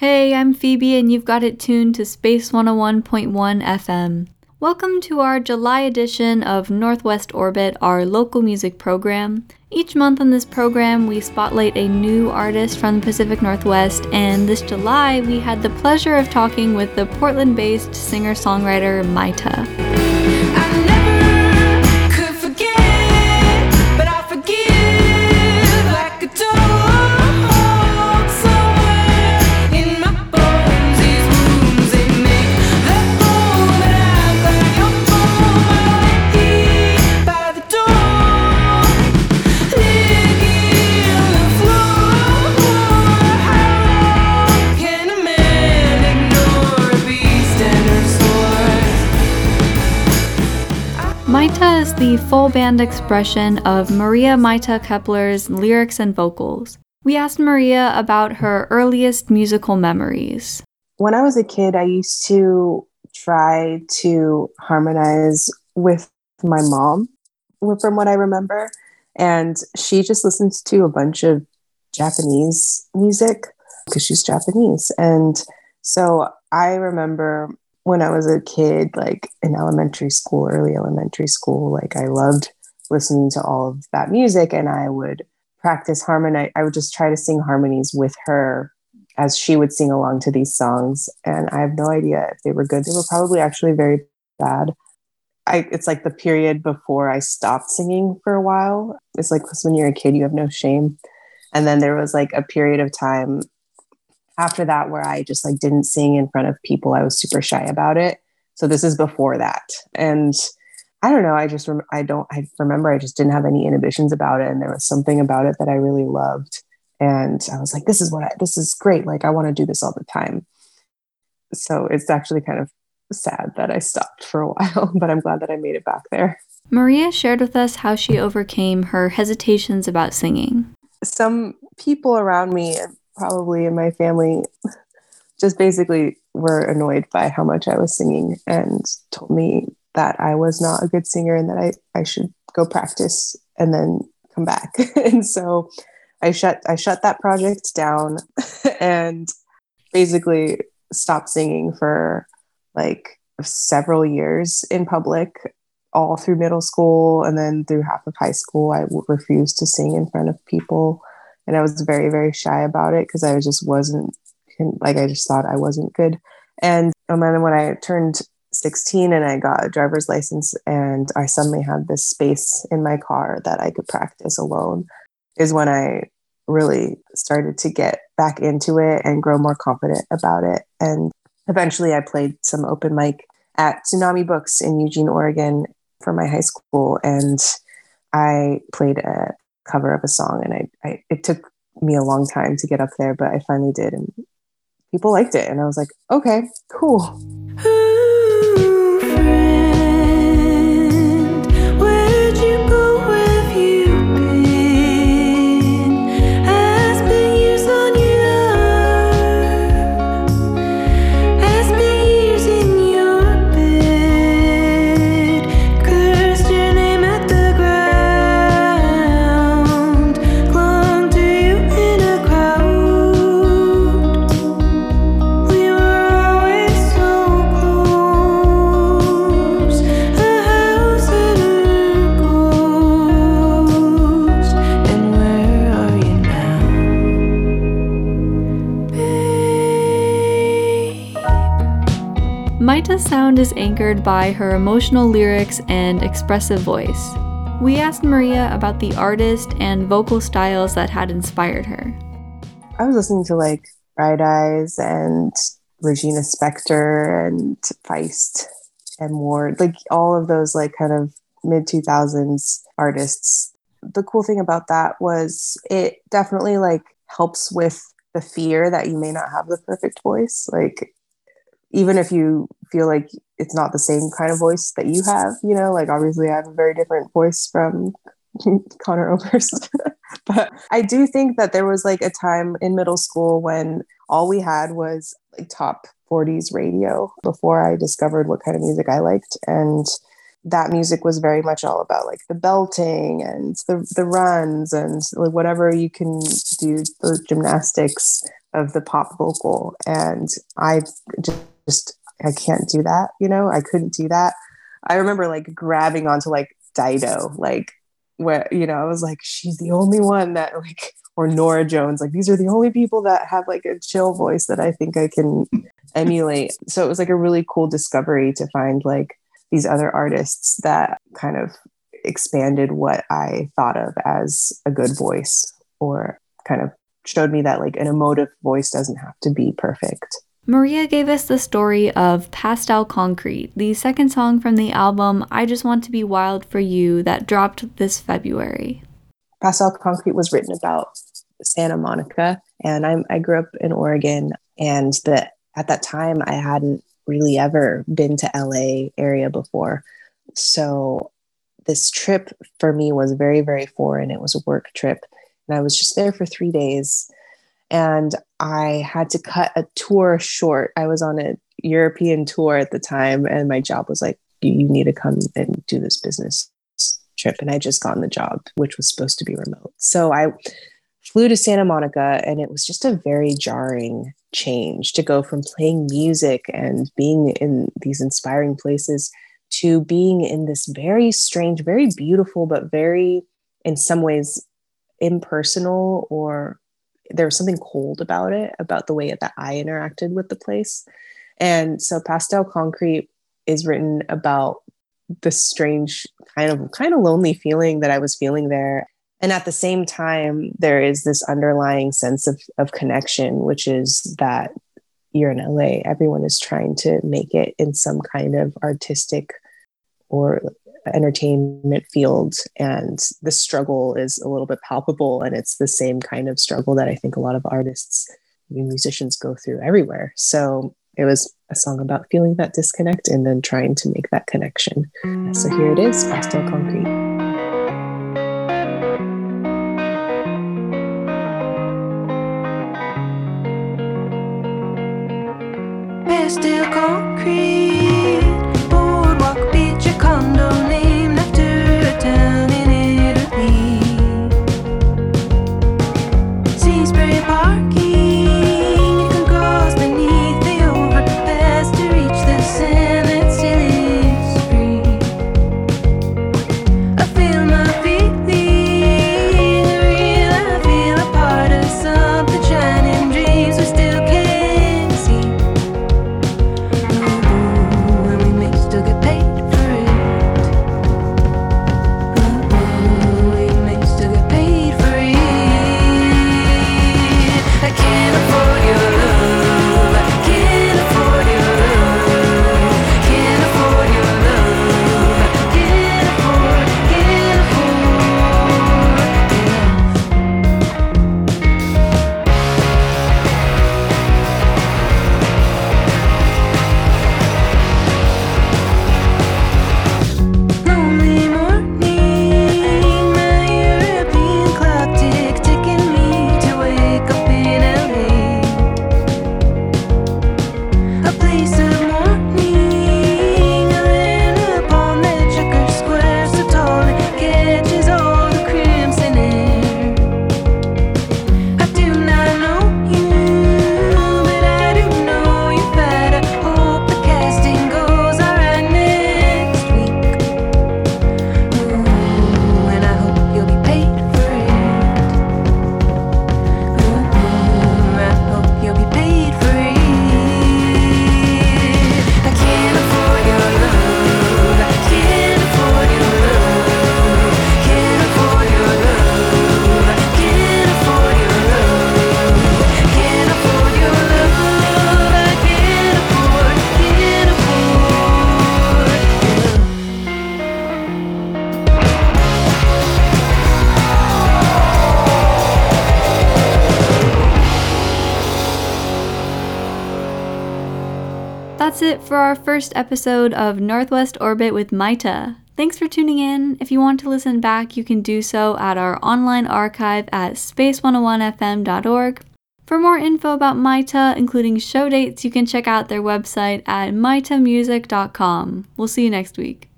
Hey, I'm Phoebe, and you've got it tuned to Space 101.1 FM. Welcome to our July edition of Northwest Orbit, our local music program. Each month on this program, we spotlight a new artist from the Pacific Northwest, and this July, we had the pleasure of talking with the Portland-based singer-songwriter Maita. Maita is the full band expression of Maria Maita Kepler's lyrics and vocals. We asked Maria about her earliest musical memories. When I was a kid, I used to try to harmonize with my mom, from what I remember. And she just listens to a bunch of Japanese music because she's Japanese. And so I remember when I was a kid, like in elementary school, early elementary school, like I loved listening to all of that music, and I would practice harmony. I would just try to sing harmonies with her as she would sing along to these songs. And I have no idea if they were good. They were probably actually very bad. It's like the period before I stopped singing for a while. It's like, because when you're a kid, you have no shame. And then there was like a period of time after that where I just like didn't sing in front of people. I was super shy about it. So this is before that. And I don't know, I remember I just didn't have any inhibitions about it. And there was something about it that I really loved. And I was like, this is great. Like, I want to do this all the time. So it's actually kind of sad that I stopped for a while, but I'm glad that I made it back there. Maria shared with us how she overcame her hesitations about singing. Some people around me, probably in my family, just basically were annoyed by how much I was singing and told me that I was not a good singer and that I should go practice and then come back. And so I shut that project down and basically stopped singing for like several years in public, all through middle school, and then through half of high school. I refused to sing in front of people. And I was very, very shy about it because I just wasn't, like, I just thought I wasn't good. And then when I turned 16 and I got a driver's license and I suddenly had this space in my car that I could practice alone, is when I really started to get back into it and grow more confident about it. And eventually I played some open mic at Tsunami Books in Eugene, Oregon for my high school. And I played a cover of a song, and it took me a long time to get up there, but I finally did, and people liked it, and I was like, okay, cool. Maita's sound is anchored by her emotional lyrics and expressive voice. We asked Maria about the artist and vocal styles that had inspired her. I was listening to like Bright Eyes and Regina Spektor and Feist and more, like all of those like kind of mid-2000s artists. The cool thing about that was it definitely like helps with the fear that you may not have the perfect voice. Like, even if you feel like it's not the same kind of voice that you have, you know, like obviously I have a very different voice from Conor Oberst. But I do think that there was like a time in middle school when all we had was like top 40s radio before I discovered what kind of music I liked. And that music was very much all about like the belting and the runs and like whatever you can do, the gymnastics of the pop vocal. And I I can't do that. I couldn't do that. I remember like grabbing onto like Dido, like where, I was like, she's the only one that like, or Nora Jones, like these are the only people that have like a chill voice that I think I can emulate. So it was like a really cool discovery to find like these other artists that kind of expanded what I thought of as a good voice, or kind of showed me that like an emotive voice doesn't have to be perfect. Maria gave us the story of Pastel Concrete, the second song from the album I Just Want to Be Wild for You that dropped this February. Pastel Concrete was written about Santa Monica, and I grew up in Oregon, and at that time I hadn't really ever been to LA area before. So this trip for me was very, very foreign. It was a work trip, and I was just there for 3 days. And I had to cut a tour short. I was on a European tour at the time, and my job was like, you need to come and do this business trip. And I just gotten the job, which was supposed to be remote. So I flew to Santa Monica, and it was just a very jarring change to go from playing music and being in these inspiring places to being in this very strange, very beautiful, but very, in some ways, impersonal, or there was something cold about it, about the way that I interacted with the place. And so Pastel Concrete is written about the strange kind of lonely feeling that I was feeling there. And at the same time, there is this underlying sense of connection, which is that you're in LA. Everyone is trying to make it in some kind of artistic or entertainment field, and the struggle is a little bit palpable, and it's the same kind of struggle that I think a lot of artists and musicians go through everywhere. So it was a song about feeling that disconnect and then trying to make that connection. So here it is, Pastel Concrete. Pastel concrete, boardwalk, beach, a condo named after a town in Italy. Seaspray parking, you can cross beneath the overpass to reach the sand that still is free. I feel my feeling real, I feel a part of something shining, dreams we still can't see. And we may still get paid for it. We may still get paid for it. I can't afford your love. I can't afford your love. Can't afford your love. Can't afford lonely morning, my European clock ticking me to wake up in LA. A place of mourning, I land upon that checker square so tall it catches all the crimson air. I do not know you, but I do know you better. Hope the casting goes alright next week. And I hope you'll be paid for it. I hope you'll be paid for it. I can't afford your love. I can't afford your love. Can't afford your love. I can't afford your love. Can't afford your love. I can't afford your That's it for our first episode of Northwest Orbit with Maita. Thanks for tuning in. If you want to listen back, you can do so at our online archive at space101fm.org. For more info about Maita, including show dates, you can check out their website at maitamusic.com. We'll see you next week.